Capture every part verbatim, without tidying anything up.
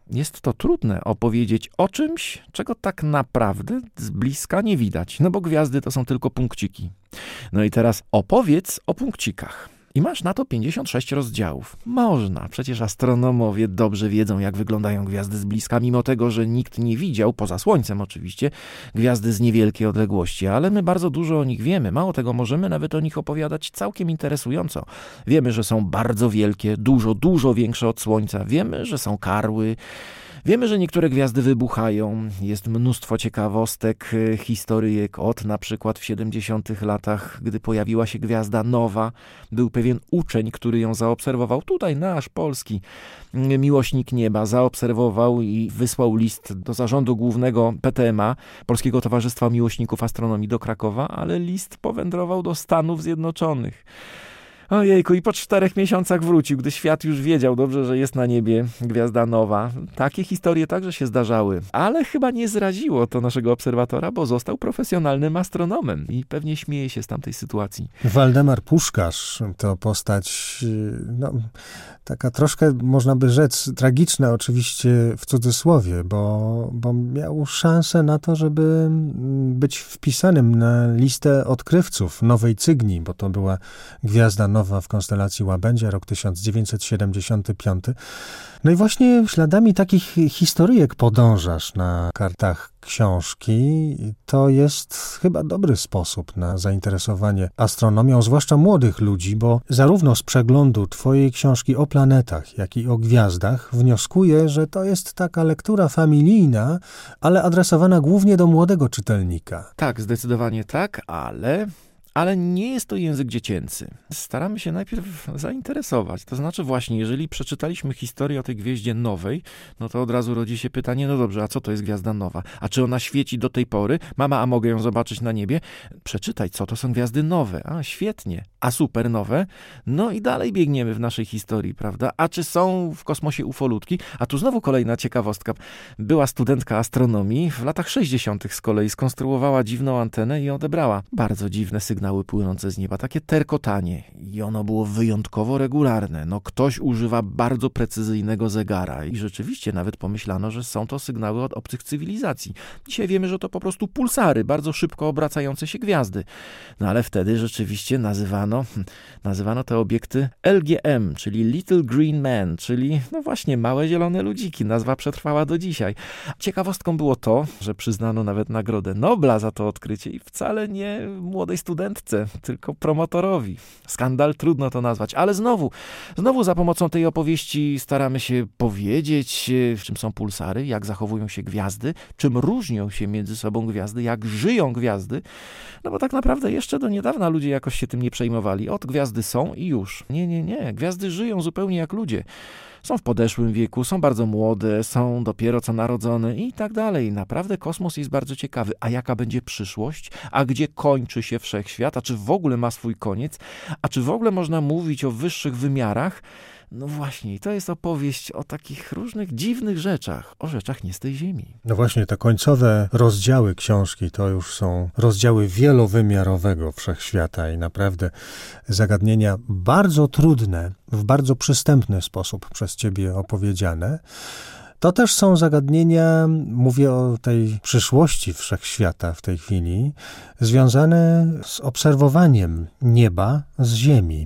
jest to trudne opowiedzieć o czymś, czego tak naprawdę z bliska nie widać, no bo gwiazdy to są tylko punkciki. No i teraz opowiedz o punkcikach. I masz na to pięćdziesiąt sześć rozdziałów. Można, przecież astronomowie dobrze wiedzą, jak wyglądają gwiazdy z bliska, mimo tego, że nikt nie widział, poza Słońcem oczywiście, gwiazdy z niewielkiej odległości, ale my bardzo dużo o nich wiemy. Mało tego, możemy nawet o nich opowiadać całkiem interesująco. Wiemy, że są bardzo wielkie, dużo, dużo większe od Słońca. Wiemy, że są karły. Wiemy, że niektóre gwiazdy wybuchają, jest mnóstwo ciekawostek, historyjek od na przykład w siedemdziesiątych latach, gdy pojawiła się gwiazda nowa, był pewien uczeń, który ją zaobserwował, tutaj nasz polski miłośnik nieba, zaobserwował i wysłał list do zarządu głównego P T M A, Polskiego Towarzystwa Miłośników Astronomii do Krakowa, ale list powędrował do Stanów Zjednoczonych. Ojejku, i po czterech miesiącach wrócił, gdy świat już wiedział dobrze, że jest na niebie gwiazda nowa. Takie historie także się zdarzały, ale chyba nie zraziło to naszego obserwatora, bo został profesjonalnym astronomem i pewnie śmieje się z tamtej sytuacji. Waldemar Puszkarz to postać, no, taka troszkę, można by rzec, tragiczna oczywiście w cudzysłowie, bo, bo miał szansę na to, żeby być wpisanym na listę odkrywców Nowej Cygni, bo to była gwiazda nowa w konstelacji Łabędzia, rok tysiąc dziewięćset siedemdziesiąty piąty. No i właśnie śladami takich historyjek podążasz na kartach książki. To jest chyba dobry sposób na zainteresowanie astronomią, zwłaszcza młodych ludzi, bo zarówno z przeglądu twojej książki o planetach, jak i o gwiazdach wnioskuję, że to jest taka lektura familijna, ale adresowana głównie do młodego czytelnika. Tak, zdecydowanie tak, ale... Ale nie jest to język dziecięcy. Staramy się najpierw zainteresować. To znaczy właśnie, jeżeli przeczytaliśmy historię o tej gwieździe nowej, no to od razu rodzi się pytanie, no dobrze, a co to jest gwiazda nowa? A czy ona świeci do tej pory? Mama, a mogę ją zobaczyć na niebie? Przeczytaj, co to są gwiazdy nowe. A, świetnie. A supernowe? No i dalej biegniemy w naszej historii, prawda? A czy są w kosmosie ufolutki? A tu znowu kolejna ciekawostka. Była studentka astronomii, w latach sześćdziesiątych z kolei skonstruowała dziwną antenę i odebrała bardzo dziwne sygnały. Sygnały płynące z nieba, takie terkotanie i ono było wyjątkowo regularne. No ktoś używa bardzo precyzyjnego zegara i rzeczywiście nawet pomyślano, że są to sygnały od obcych cywilizacji. Dzisiaj wiemy, że to po prostu pulsary, bardzo szybko obracające się gwiazdy. No ale wtedy rzeczywiście nazywano, nazywano te obiekty L G M, czyli Little Green Men, czyli no właśnie małe zielone ludziki. Nazwa przetrwała do dzisiaj. Ciekawostką było to, że przyznano nawet Nagrodę Nobla za to odkrycie i wcale nie młodej studentce, tylko promotorowi. Skandal, trudno to nazwać, ale znowu, znowu za pomocą tej opowieści staramy się powiedzieć, czym są pulsary, jak zachowują się gwiazdy, czym różnią się między sobą gwiazdy, jak żyją gwiazdy, no bo tak naprawdę jeszcze do niedawna ludzie jakoś się tym nie przejmowali. Od gwiazdy są i już. Nie, nie, nie. Gwiazdy żyją zupełnie jak ludzie. Są w podeszłym wieku, są bardzo młode, są dopiero co narodzone i tak dalej. Naprawdę kosmos jest bardzo ciekawy. A jaka będzie przyszłość? A gdzie kończy się wszechświat? A czy w ogóle ma swój koniec? A czy w ogóle można mówić o wyższych wymiarach? No właśnie, to jest opowieść o takich różnych dziwnych rzeczach, o rzeczach nie z tej ziemi. No właśnie, te końcowe rozdziały książki to już są rozdziały wielowymiarowego wszechświata i naprawdę zagadnienia bardzo trudne, w bardzo przystępny sposób przez ciebie opowiedziane. To też są zagadnienia, mówię o tej przyszłości wszechświata w tej chwili, związane z obserwowaniem nieba z Ziemi.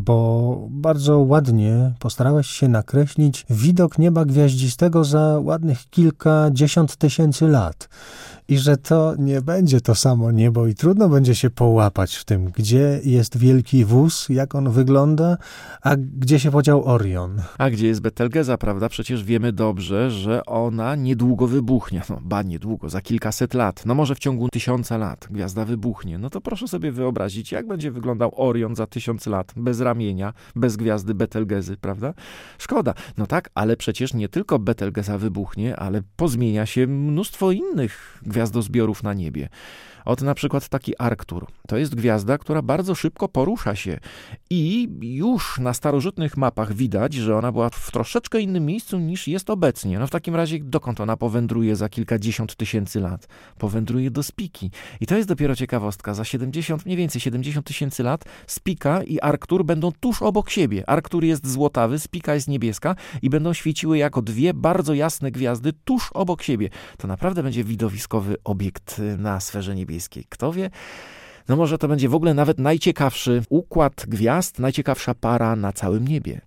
Bo bardzo ładnie postarałeś się nakreślić widok nieba gwiaździstego za ładnych kilkadziesiąt tysięcy lat. I że to nie będzie to samo niebo i trudno będzie się połapać w tym, gdzie jest wielki wóz, jak on wygląda, a gdzie się podział Orion. A gdzie jest Betelgeza, prawda? Przecież wiemy dobrze, że ona niedługo wybuchnie. No, ba, niedługo, za kilkaset lat. No może w ciągu tysiąca lat gwiazda wybuchnie. No to proszę sobie wyobrazić, jak będzie wyglądał Orion za tysiąc lat, bez ramienia, bez gwiazdy Betelgezy, prawda? Szkoda. No tak, ale przecież nie tylko Betelgeza wybuchnie, ale pozmienia się mnóstwo innych gwiazdozbiorów na niebie. Od na przykład taki Arctur. To jest gwiazda, która bardzo szybko porusza się i już na starożytnych mapach widać, że ona była w troszeczkę innym miejscu niż jest obecnie. No w takim razie dokąd ona powędruje za kilkadziesiąt tysięcy lat? Powędruje do Spiki. I to jest dopiero ciekawostka. Za siedemdziesiąt, mniej więcej siedemdziesiąt tysięcy lat Spika i Arctur będą tuż obok siebie. Arctur jest złotawy, Spika jest niebieska i będą świeciły jako dwie bardzo jasne gwiazdy tuż obok siebie. To naprawdę będzie widowiskowy obiekt na sferze niebieskiej. Kto wie? No może to będzie w ogóle nawet najciekawszy układ gwiazd, najciekawsza para na całym niebie.